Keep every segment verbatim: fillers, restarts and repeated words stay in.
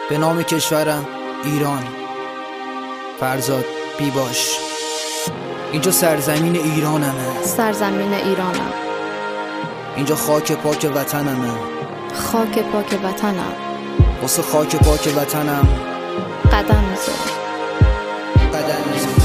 به نام کشورم ایران. فرزاد بیباش. اینجا سرزمین ایرانمه، سرزمین ایرانم. اینجا خاک پاک وطنمه، خاک پاک وطنم. واسه خاک پاک وطنم قدم میذارم، قدم میذارم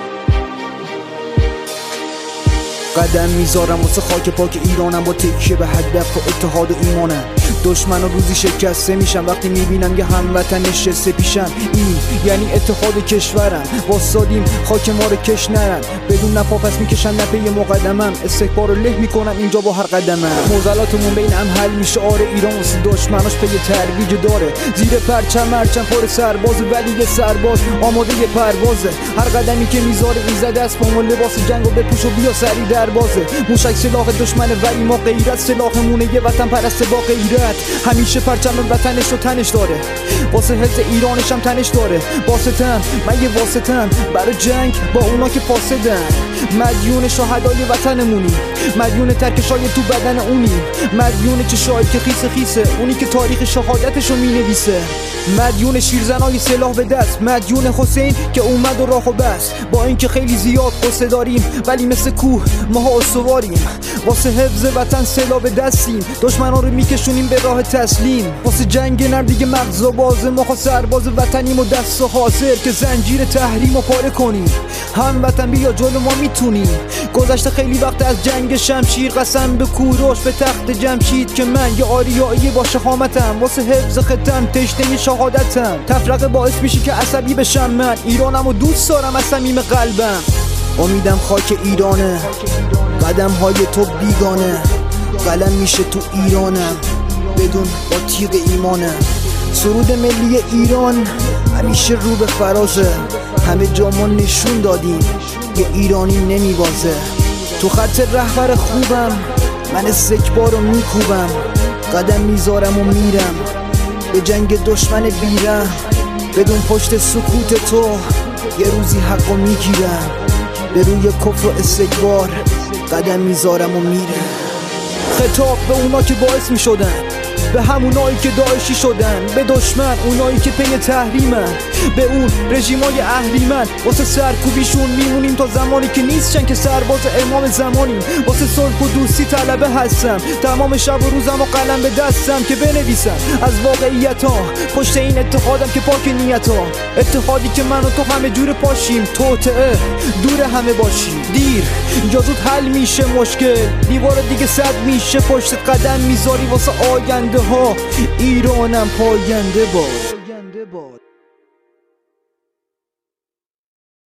قدم میذارم واسه خاک پاک ایرانم. با تکیه به هدف و اتحاد و ایمانم. دشمن و روزی شکسته میشم وقتی میبینم یه هموطن نشسته پیشم. این یعنی اتحاد کشورم. واسادیم خاک ما رو کش نرن، بدون نفا پس میکشن نپه یه مقدمم. استکبار رو له میکنم اینجا با هر قدمم. موزلاتمون بین هم حل میشه. آره ایران واسه دشمناش پی ترویج داره. زیر پرچم مرچم پر سرباز، ولی یه سرباز آماده یه پروازه. هر قدمی که میذاره ایزد است با لباس جنگ و بپوش و بیا سری در بازه. موشک سلاح دشمن ولی ما غیرت سلاحمونه. یه وطن پرسته با غیرت، همیشه پرچم وطنش رو تنش داره. واسه حفظ ایرانش هم تنش داره. واسطم من یه واسطم برای جنگ با اونا که فاسدن. مدیون شهدای وطنمونی، مدیون ترکشای تو بدن اونی، مدیون چشایی که خیسه خیسه اونی که تاریخ شهادتشو مینویسه، مدیون شیرزنای سلاح به دست، مدیون حسین که اومد و راهو بست. با اینکه خیلی زیاد قصه داریم ولی مثل کوه ماها استواریم. واسه حفظ وطن سلاح به دستیم، دشمنا رو میکشونیم به راه تسلیم. واسه جنگ نر دیگه مغز و باز ما سرباز وطنیم و دست و حاضر که زنجیر تحریم رو پاره کنیم. هم وطن بیا جلو ما میتونیم. گذشته خیلی وقت از جنگ شمشیر، قسم به کوروش به تخت جمشید که من یه آریایی با شهامتم. واسه حفظ خطم تشنه شهادتم. تفرقه باعث میشه که عصبی بشم. من ایرانم و دوست دارم از صمیم قلبم. امیدم خاک ایرانه، قدم های تو بیگانه. قلم میشه تو ایرانم بدون با تیغ ایمانم. سرود ملی ایران همیشه رو به فرازه. همه جا ما نشون دادیم یه ایرانی نمیبازه. تو خط رهبر خوبم من استکبار رو میکوبم. قدم میذارم و میرم به جنگ دشمن بیرم. بدون پشت سکوت تو یه روزی حقو میگیرم. به روی کفر و استکبار قدم میذارم و میرم. خطاب به اونا که باعث میشدن، به همونایی که داعشی شدن، به دشمن اونایی که پی تحریمن، به اون رژیمای اهریمن. واسه سرکوبیشون میمونیم تا زمانی که نیستن که سرباز امام زمانیم. واسه صلح و دوستی طلبه هستم، تمام شب و روزم و قلم به دستم که بنویسم از واقعیت ها. پشت این اتحادم که پاک نیت ها، اتحادی که من و تو همه جور پاشیم. توطئه دور همه باشیم. دیر یا زود حل میشه مشکل، دیوار دیگه صد میشه پشت قدم میذاری واسه آینده ها. ایرانم پاینده باد.